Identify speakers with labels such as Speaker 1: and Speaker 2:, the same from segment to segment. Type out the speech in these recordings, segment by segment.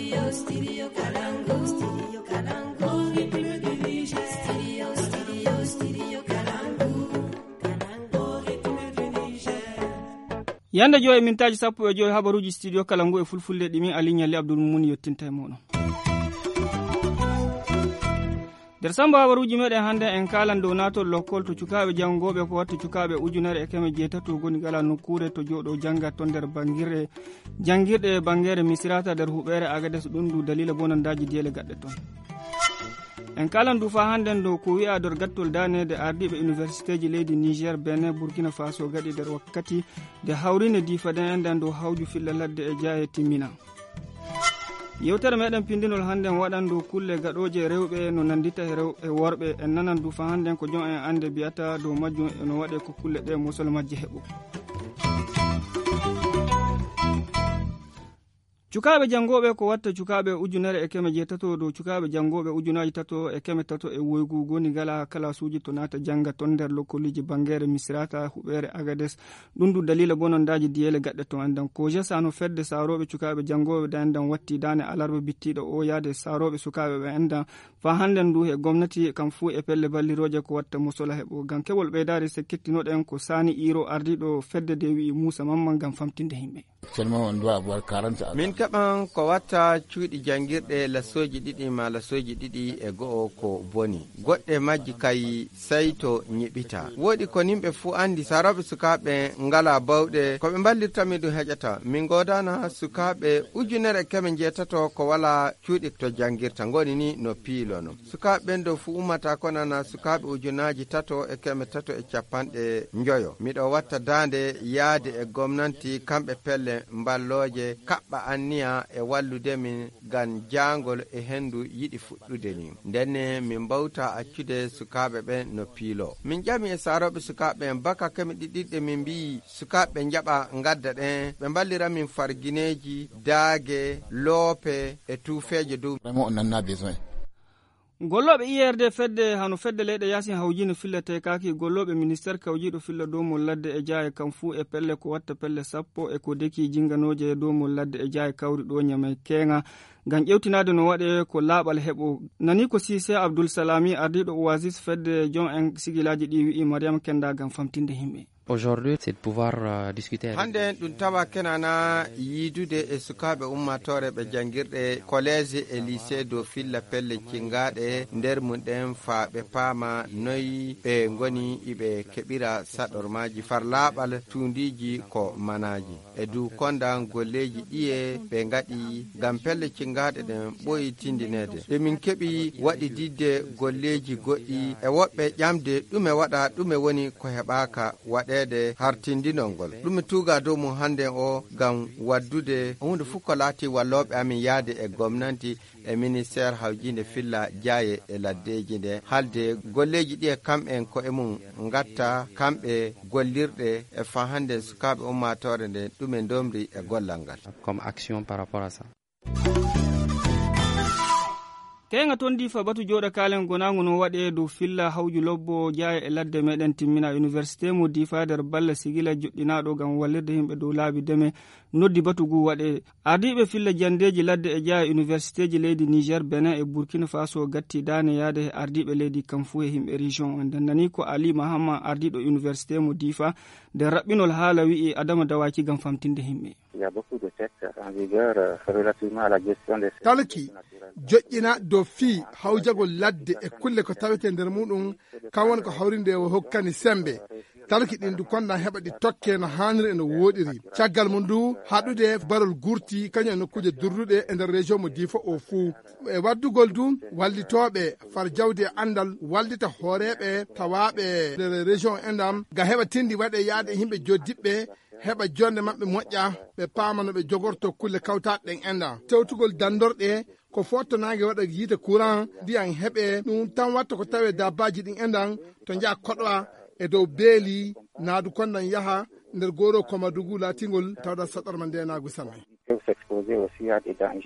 Speaker 1: Yanda joy mintaji sappo e joy habaruji studio Kalangu e fulfulde ɗimin alignali Abdoul Mumuni yettinta e moɗon. Der samba habaruji meɗen hande en kalan dow natol lokkol to cukaɓe jangoɓe ko watta cukaɓe ujunere e keme jeetato goni gala nokkure to joɗo janga ton nder jangirɗe bangere misirata nder huɓere Agades ɗum du dalila bonandaji diyele gaɗɗe ton. En kalan du fa handen do ko wi'a dor gattol danede ardiɓe université ji leydi Niger, Benin, Burkina Faso gaɗi nder wakkati de hawrine difaden enden do hawju filla ladde e jaye timmina. Yewtere meɗen pindinol handen waɗan do kulle gaɗoje rewɓe no nandita e worɓe en nanan du fa handen ko jon en ande biyata do majjum e no waɗe ko kulle ɗe musol majje heɓo. Cukaɓe jangoɓe ko watta cukaɓe ujunere e keme jeetato do cukaɓe jangoɓe ujunaji tato e keme tato e woygu goni gala kala suji to nata janga ton nder lokkoliji bangere misirata huɓere Agades ɗum du dalila bonondaji diyele gaɗɗe to andan ko jesano fedde saroɓe cukaɓe jangoɓe da endan watti dane alarba bittiɗo o yaade saroɓe sukaɓe ɓe endan fa handen du e gomnati kam fu e pelle balliroje ko watta musola heɓo gam keɓol ɓeydari se kettinoɗen ko Sani Iro ardiɗo fedde de wi Moussa Mamman gam famtinde himɓe.
Speaker 2: Min keɓan ko watta cuuɗi jangirɗe lasoji ɗiɗi ma lasoji ɗiɗi e go'o ko boni goɗɗe majji kay sey to ñiɓita woɗi ko nimɓe fuu andi saroɓe sukaɓe ngala bawɗe koɓe ballirtami ɗum heƴata min godana sukaɓe ujunere keme jeetato ko wala cuuɗi to jangirta ngoni ni no piilono sukaɓe do fu ummata ko nana sukaɓe ujunaji tato e keme tato e capanɗe njoyo miɗo watta dande yaade e gomnanti kamɓe pelle mballoje kaɓɓa anniya e wallude min gan jangol e hendu yiɗi fuɗɗude ni ndenne min bawta accude sukaɓe ɓe no piilo min ƴami e saroɓe sukaɓe en baka kemi ɗiɗɗiɗɗe min mbi sukaɓe jaɓa gadda ɗen ɓe ballira min fargineji daage loope e tuufeje dow golloɓe IRD fedde hano fedde leyɗe yasin hawjino fillete kaki golloɓe ministére kawjiɗo filla domol ladde e jaaye kam fuu e pelle ko watta pelle sappo e ko deki jinganoje e domol ladde e jaaye kawri ɗo ñamay kenga gam ƴewtinade no waɗe ko laaɓal heɓo nani ko Sise Abdoul Salami ardiɗo Oasis fedde jon en sigilaji ɗi wi'i Mariam Kenda gam famtinde himɓe.
Speaker 3: Aujourd'hui, c'est de pouvoir discuter.
Speaker 2: Hande ɗum tawa kenana yidude e sukaɓe ummatore ɓe jangirɗe collège et lycée do filla pelle cingaɗe nder mum ɗen fa ɓe paama noyi ɓe goni iɓe keɓira saɗormaji far laaɓal tundiji ko manaji e du kondan golleji ɗiye ɓe gaɗi gam pelle cingaɗe ɗen ɓoyi tindinede ɓe min keɓi waɗi didde golleji goɗɗi e woɓɓe ƴamde ɗume waɗa ɗume woni ko heɓaka waɗe hartindinol ngol ɗum tuga dow mum hande o gam waddude hunde fof ko laati walloɓe amin yaade e gomnanti e ministére hawjinde filla jaaye e laddeji nde halde golleji ɗi e kamɓen ko e mum gatta kamɓe gollirɗe e fa hande sukaɓe ummatore nde ɗume domri e gollal ngal
Speaker 3: comme action par rapport à ça.
Speaker 1: Kenga ton di fa batu joɗa kalen gonagu no waɗe dow filla hawju lobbo jaya e ladde meɗen timmina université mo difa nder balla sigila joɗɗinaɗo gam wallirde himɓe dow laabi deme noddi batugu waɗe ardiɓe filla jandeji ladde e jaya université ji leydi Niger, Benin e Burkina Faso gatti dane yaade e ardiɓe leydi kam fu e himɓe région en nani ko Ali Mahama ardiɗo université mo difa nder raɓɓinol haala wi'i Adama Dawaki gam famtinde himɓe.
Speaker 4: Talki joƴƴina dow fii hawjagol ladde e kulle ko tawete nder muɗum kan woni ko hawrinde o hokkani sembe talki ɗin du konɗa heɓa ɗi tokke no haniri eno woɗiri caggal mum du haɗude barol gurti kañum e nokkuji durduɗe e nder région mo Difa o fuu e waddugol du wallitoɓe far jawdi e andal wallita hooreɓe tawaɓe nder région endam ga heɓa tindi waɗe yaade himɓe joddiɓɓe heɓa jonde mabɓe moƴƴa ɓe paamano ɓe jogorto kulle kawtaɗe ɗen enda tewtugol dandorɗe ko fottonage waɗa yiite courant ndiyan heɓe ɗum tan watta ko tawe dabbaji ɗin endan to jaa koɗoa e dow beeli naadu kondan yaha nder goro Komadougou latingol tawɗa saɗorma ndenagu samay.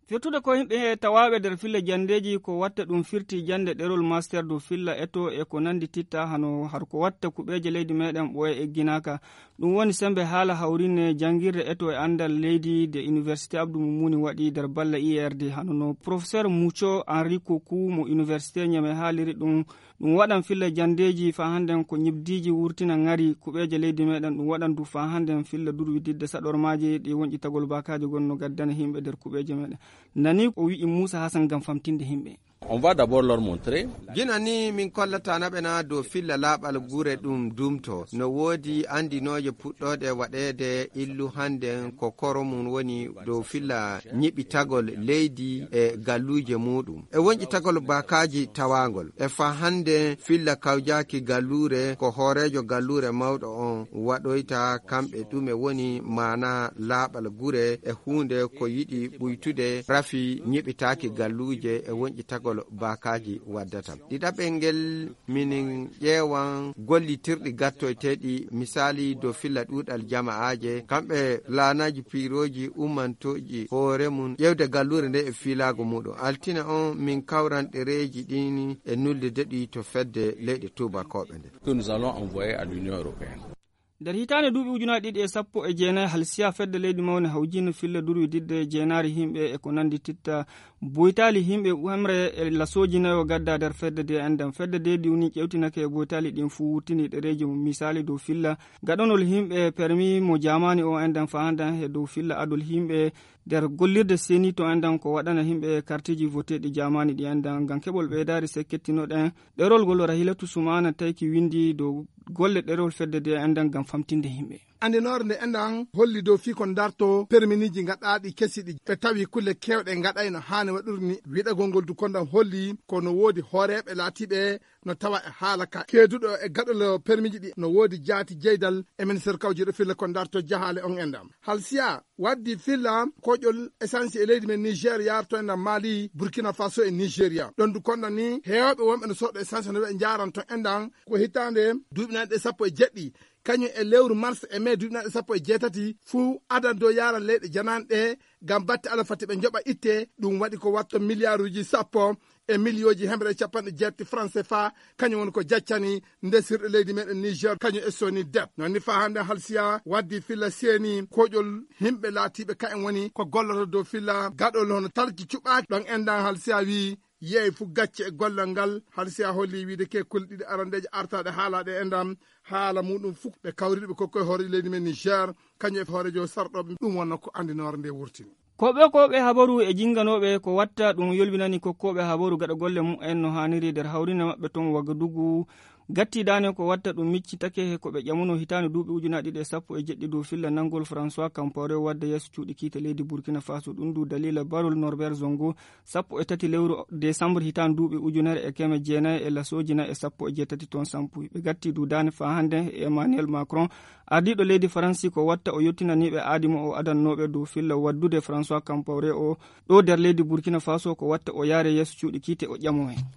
Speaker 1: firtude ko himɓe tawaɓe nder filla jandeji ko watta ɗum firti jande ɗerol master do filla eto e ko nandi titta hano har ko watta kuɓeje leydi meɗen ɓoye egginaka ɗum woni sembe haala hawrine jangirde eto e andal leydi de université abdou moumouni waɗi nder balla IRD hano no professeur Mucho Henri Kokou mo université ñame haaliri ɗum waɗan filla jandeji fa handen ko ñibdiji wurtina ngari kuɓeje leydi meɗen ɗum waɗan du fa handen filla durwididde saɗormaji ɗi wonƴi tagol bakaji gonno gaddana himɓe nder kuɓeje meɗen nani o wi'i Moussa Hassan gam famtinde himɓe.
Speaker 5: On va d'abord leur montrer.
Speaker 2: Gina ni min kollata naɓe na dow filla laaɓal gure ɗum dumto no woodi andinoje puɗɗoɗe waɗede illu handen ko koro mum woni dow filla ñiɓitagol leydi e galluje muɗum e wonƴitagol bakaji tawagol e fa hande filla kawjaki gallure ko hoorejo gallure mawɗo on waɗoyta kamɓe ɗume woni mana laaɓal gure e hunde ko yiɗi ɓuytude rafi ñiɓitaki galluje e wonƴitagol bakaji waddata ɗiɗaɓe ngel min ƴeewan gollitirɗi gattoyteɗi misali dow filla ɗuɗal jama'aje kamɓe laanaji piroji ummantoji hoore mum ƴewde gallure nde e filago muɗum altina on min kawran ɗereji ɗini e nulde deɗi to fedde leyɗe tubakoɓe nde
Speaker 5: que nous allons envoyer à l'Union européenne.
Speaker 1: nder hitande duuɓi ujunaji ɗiɗi e sappo e jeenayi halsiya fedde leydi mawne hawjino filla durwididde jeenari himɓe e ko nandi titta boytali himɓe hamre e lasoji nayo gadda nder fedde de endam fedde de diwni ƴewtinake e boytali ɗin fu wurtini ɗereji misali dow filla gaɗonol himɓe permis mo jamani o endam fa handan e dow filla adol himɓe nder gollirde seni to endan ko waɗana himɓe kartiji voteɗi jamani ɗi endan gam keɓol ɓeydari sekkettinoɗen ɗerol gol Rahilatu Soumana tawki windi dow golle ɗerol fedde de endan gam famtinde himɓe
Speaker 4: andinore nde endan holli dow fi kon darto perminiji gaɗaɗi kesiɗi ɓe tawi kulle kewɗe gaɗay no hani waɗurni wiɗagol ngol du kondan holli kono woodi hooreɓe laatiɓe no tawa e haalaka keeduɗo e gaɗol permiji ɗi no woodi jaati jeydal e ministére kawjiɗo filla kon darto jahale on endam halsiya waddi filla koƴol essence e leydi men Niger yarto endam Mali Burkina Faso e Nigéria ɗon du kondan ni hewɓe wonɓe no soɗɗo essence no ɓe jaranto endan ko hittande duuɓinanɗe sappo e jeɗɗi kañum e lewru mars e mai duuɓinaɗe sappo e jeetati fuu adan dow yaran leyɗe jananɗe gam batte ala fati ɓe joɓa itte ɗum waɗi ko watto milliarduji sappo e millioji hemre capanɗe jeetti franc CFA kañum woni ko jaccani ndesirɗe leydi meɗen Niger kañum e soni det nonni fa hande halsiya waddi filla seeni koƴol himɓe laatiɓe ka en woni ko golloto dow filla gaɗol hono talki cuɓaki ɗon endan halsiya wi yeey fu gacce e gollal ngal halsiya holli wiide ke kulɗe ɗiɗi arandeje artaɗe haalaɗe endam haala muɗum fuk ɓe kawriɗe ɓe kokkoye hoorejo leydi men Niger kañum e hoorejo sarɗoɓe ɗum wonno ko andinore nde wurtini
Speaker 1: koɓe habaru e jinganoɓe ko watta ɗum yolbinani kokkoɓe habaru gaɗa golle mumen no haniri nder hawrine mabɓe ton Wagadugu gattidane ko watta ɗum miccitake ko ɓe ƴamuno hitande duuɓi ujunaɗi ɗiɗi e sappo e jeɗɗi dow filla nangol François Compaoré wadda yesso cuuɗi kiite leydi Burkina Faso ɗum du dalila barol Norbert Zongo sappo e tati lewru décembre hitande duuɓi ujunere e keme jeenayi e lasoji nayi e sappo e jeetati ton sampuy ɓe gatti du dane fa hande e Emmanuel Macron ardiɗo leydi Faransi ko watta o yettinaniɓe aadimo o adannoɓe dow filla waddude François Compaoré o ɗo nder leydi Burkina Faso ko watta o yaare yesso cuuɗi kiite o ƴamo hen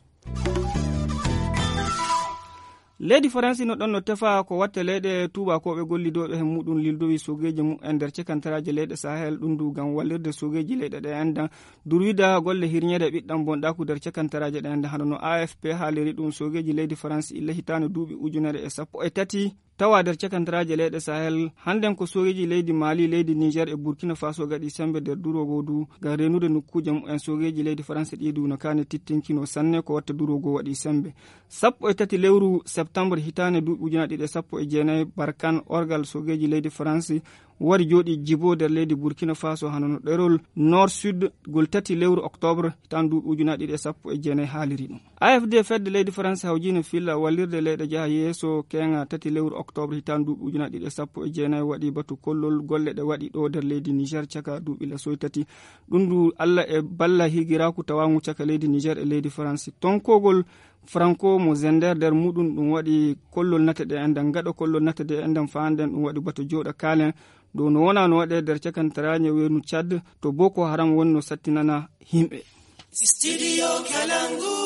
Speaker 1: leydi faransi no ɗon no tefa ko watta leyɗe tubakoɓe gollidoɓe hen muɗum lildowi sogeji mum e nder cekantaraji leyɗe sahel ɗum du gam wallirde sogeji leyɗe ɗe endan durwida golle hirñede ɓiɗɗam bonɗaku nder cekantaraji ɗe enda hano no AFP haaliri ɗum sogeji leydi faransi illa hitande duuɓi ujunere e sappo e tati tawa nder cekantaraji leyɗe sahel hannden ko sogeji leydi Mali leydi Niger e Burkina Faso gaɗi sembe nder durogo du gam renude nokkuje mumen sogeji leydi France ɗi du no kane tittinkino sanne ko watta durogo waɗi sembe sappo e tati lewru septembre hitane duuɓi ujunaɗe ɗiɗi sappo e jeenayi Barkan orgal sogeji leydi France wari jooɗi jibo nder leydi Burkina Faso hano no ɗerol nord sud gol tati lewru octobre tan duuɓi ujunaɗe ɗiɗi sappo e jeenayi haaliri ɗum AFD fedde leydi France hawjino filla wallirde leyɗe jaaha yeeso kenga tati lewru octobre hitan duuɓi ujunaɗe ɗiɗi sappo e jeenayi waɗi batu kollol golle ɗe waɗi ɗo nder leydi Niger caka duuɓi lasoy tati ɗum du Allah e balla higiraku tawangu caka leydi Niger e leydi France tonkogol Franco mo Zender nder muɗum ɗum waɗi kollol nate ɗe endan gaɗo kollol nate ɗe endan fa handen ɗum waɗi batu jooɗa kalen ɗo no wona no waɗe nder cakantaraje wenu Tchad to Boko Haram woni no sattinana himɓe. Studio Kalangu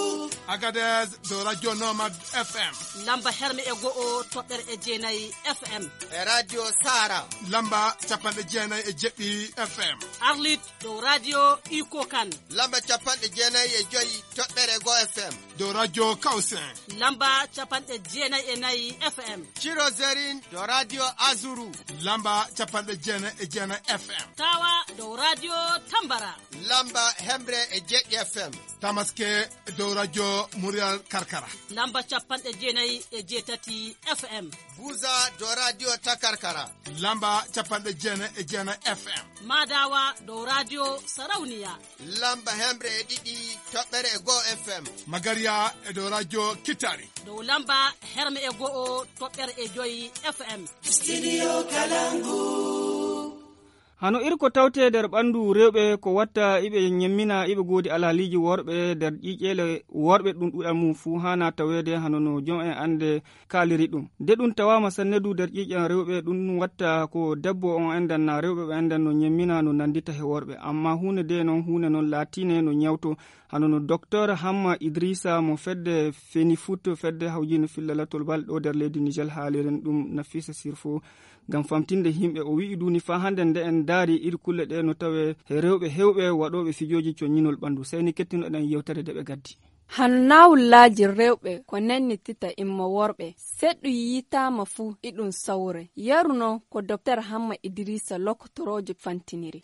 Speaker 4: Agadez do radio Nomad FM.
Speaker 6: Lamba herme e go'o toɓɓere e jeenayi FM.
Speaker 2: E radio Sara.
Speaker 4: Lamba capanɗe jeenayi e jeɗɗi FM.
Speaker 6: Arlit do radio Iko Kan.
Speaker 2: Lamba capanɗe jeenayi e joyi toɓɓere go FM.
Speaker 4: Do radio Kausen.
Speaker 6: Lamba capanɗe jeenayi e nayi FM.
Speaker 2: Chirozerin do radio Azuru.
Speaker 4: Lamba capanɗe jeenayi e jeenayi FM.
Speaker 6: Tawa do radio Tambara.
Speaker 2: Lamba hembre e jeɗɗi FM.
Speaker 4: Tamaske do radio Murial Karkara.
Speaker 6: Lamba capanɗe jeenayi e jeetati FM.
Speaker 2: Buza do radio Takarkara.
Speaker 4: Lamba capanɗe jeenayi e jeenayi FM.
Speaker 6: Madawa do radio Sarauniya.
Speaker 2: Lamba hembre e ɗiɗi toɓɓere e go FM.
Speaker 4: Magaria e do radio Kitari.
Speaker 6: Do lamba herme e go'o toɓɓere e joyi FM.
Speaker 7: Studio Kalangu.
Speaker 1: hano irko tawte nder ɓandu rewɓe ko watta iɓe nyemmina iɓe goodi alaliji worɓe nder ƴiƴele worɓe ɗum ɗuɗal mum fuu hana tawede hano no jom en ande kaliri ɗum nde ɗum tawama sanne du nder ƴiƴen rewɓe ɗum watta ko debbo on endan na rewɓe ɓe endan no nyemmina no nandita he worɓe amma hunde de noon hunde noon latine no nyawto hano no docteur Hamma Idrissa mo fedde Fenifut fedde hawjino fillalatol bal ɗo nder leydi Niger haaliren ɗum Nafisa Sirfo gam famtinde himɓe o wi'i duni fa hande nde en daari iri kulle ɗe no tawe he rewɓe hewɓe waɗoɓe fijoji coñinol ɓandu seyni kettinoɗen yewtere nde ɓe gaddi
Speaker 8: hannawullaji rewɓe ko nennitita imma worɓe seɗɗu yitama fuu iɗum sawre yaruno ko docteur Hamma Idrissa lokotoroje fantiniri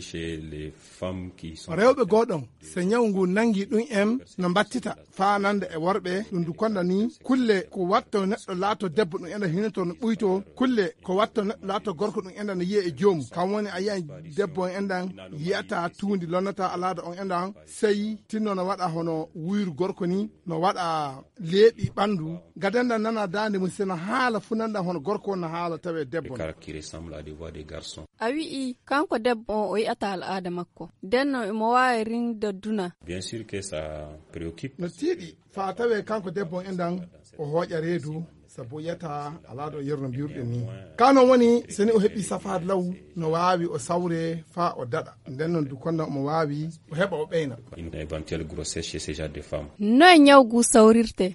Speaker 4: rewɓe goɗon so nyawu ngu nangi ɗum en no battita fa nande e worɓe ɗum du konda ni kulle ko watto neɗɗo laato debbo ɗum enda hinato no ɓuyto kulle ko watto neɗɗo laato gorko ɗum enda no yiya e joomum kam woni a yiyan debbo on endan yiyata tuundi lonnata alaada on endan sey tinno no waɗa hono wuyru gorko ni no waɗa leeɓi ɓandu gadenda nana dande mum seno haala funanda hono gorko no haala tawe debbo
Speaker 8: a wi'i kanko debbo on o yi'ata al'ada makko denno imo wawi ringde duna
Speaker 4: no tiiɗi fa tawe kanko debbo on endan o hooƴa reedu sabu yetta alaɗo yerno mbiruɗen ni kanon woni seni o heɓi safade law no wawi o sawre fa o daɗa nden noon du konda omo wawi o heɓa o ɓeyna
Speaker 8: noye ñawgu sawrirte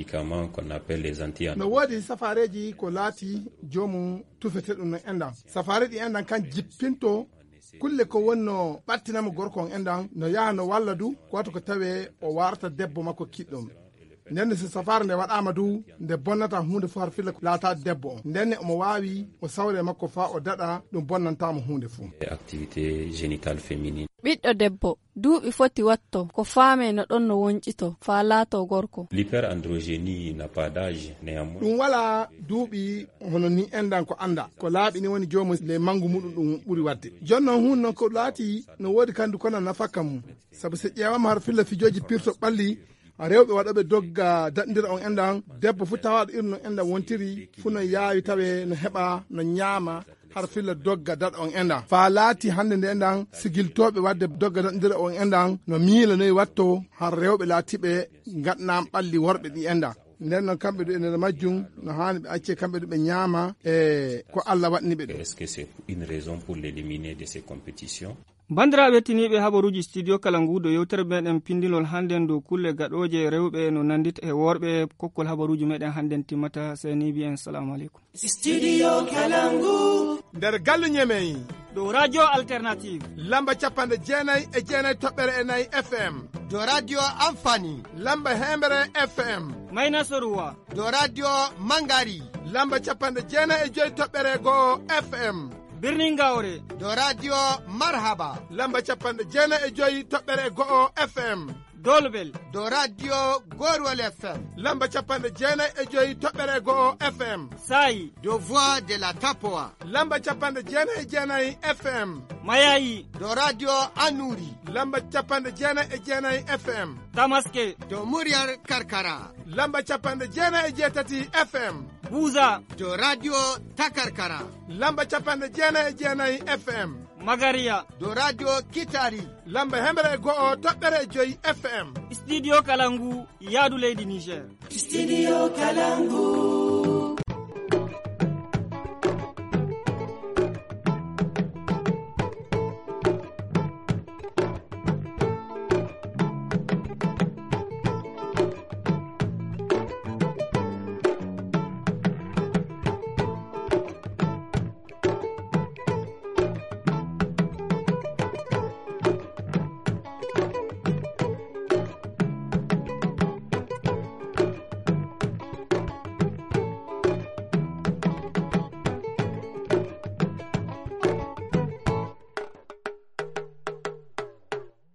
Speaker 4: no woodi safareji ko laati jomum tufete ɗum no endan safare ɗi endan kan jippinto kulle ko wonno ɓattinama gorko on endan no yaha no walla du goto ko tawe o warta debbo makko kiɗɗum ndenne so safare nde waɗama du nde bonnata hunde fo har filla laata debbo on ndenne omo wawi o sawre makko fa o daɗa ɗum bonnantama hunde fuu
Speaker 3: activité génitale féminine
Speaker 8: ɓiɗɗo debbo duuɓi foti watto ko faame no ɗon no woncito fa laato gorko
Speaker 3: l'hyperandrogénie n'a pas d'âge néanmoins
Speaker 4: ɗum wala duuɓi hono ni endan ko anda ko laaɓi ni woni jomum le mangu muɗum ɗum ɓuuri wadde jonnon hunde noon ko laati no woodi kandu kono nafakka mum saabu so ƴeewama har filla fijoji pirto ɓalli rewɓe waɗoɓe dogga daɗdira on endan debbo fu tawaɗo iri no endan wontiri fu no yaawi tawe no heɓa no ñaama har filla dogga daɗa on endan fa laati hande nde endan sigiltoɓe wadde dogga daɗdira on endan no miilanoyi watto har rewɓe laatiɓe gaɗnam ɓalli worɓe ɗi endan nden noon kamɓe ɗo ene majjum no hani ɓe acce kamɓe ɗo ɓe ñaama e ko Allah waɗniɓe ɗo.
Speaker 3: Est-ce que c'est une raison pour l'éliminer de ces compétitions?
Speaker 1: bandiraɓe tiniɓe habaruji studio kala nguɗo yewtere meɗen pindilol hannden dow kulle gaɗoje rewɓe no nandita e worɓe kokkol habaruji meɗen hannden timmata seni bi en salamu aleykum
Speaker 7: studio kalangu
Speaker 4: nder galle ñemeyi
Speaker 1: dow radio alternative
Speaker 4: lamba capanɗe jeenayi e jeenayi toɓɓere e nayyi FM
Speaker 2: do radio Amfani
Speaker 4: lamba hemere FM
Speaker 1: mayna soruwa
Speaker 2: do radio Mangari
Speaker 4: lamba capanɗe jeenayi e joyi toɓɓere go'o FM
Speaker 1: birnin Gawre
Speaker 2: do radio Marhaba
Speaker 4: lamba capanɗe jeenayi e joyi toɓɓere go'o FM
Speaker 1: Dolbel
Speaker 2: do radio Gorwal FM
Speaker 4: lamba capanɗe jeenayi e joyi toɓɓere go'o FM
Speaker 1: Sayi
Speaker 2: do voix de la Tapoa
Speaker 4: lamba capanɗe jeenayi e jeenayi FM
Speaker 1: Mayayi
Speaker 2: do radio Anuri
Speaker 4: lamba capanɗe jeenayi e jeenayi FM
Speaker 1: Tamaske
Speaker 2: do Muryar Karkara
Speaker 4: lamba capanɗe jeenayi e jeetati FM
Speaker 1: Buza
Speaker 2: do radio Takarkara
Speaker 4: lamba capanɗe jeenayi e jeenayi FM
Speaker 1: Magaria
Speaker 2: do radio Kitari
Speaker 4: lamba hemere go'o toɓɓere e joyi FM
Speaker 1: studio Kalangu yaadu leydi Niger
Speaker 7: studio Kalangu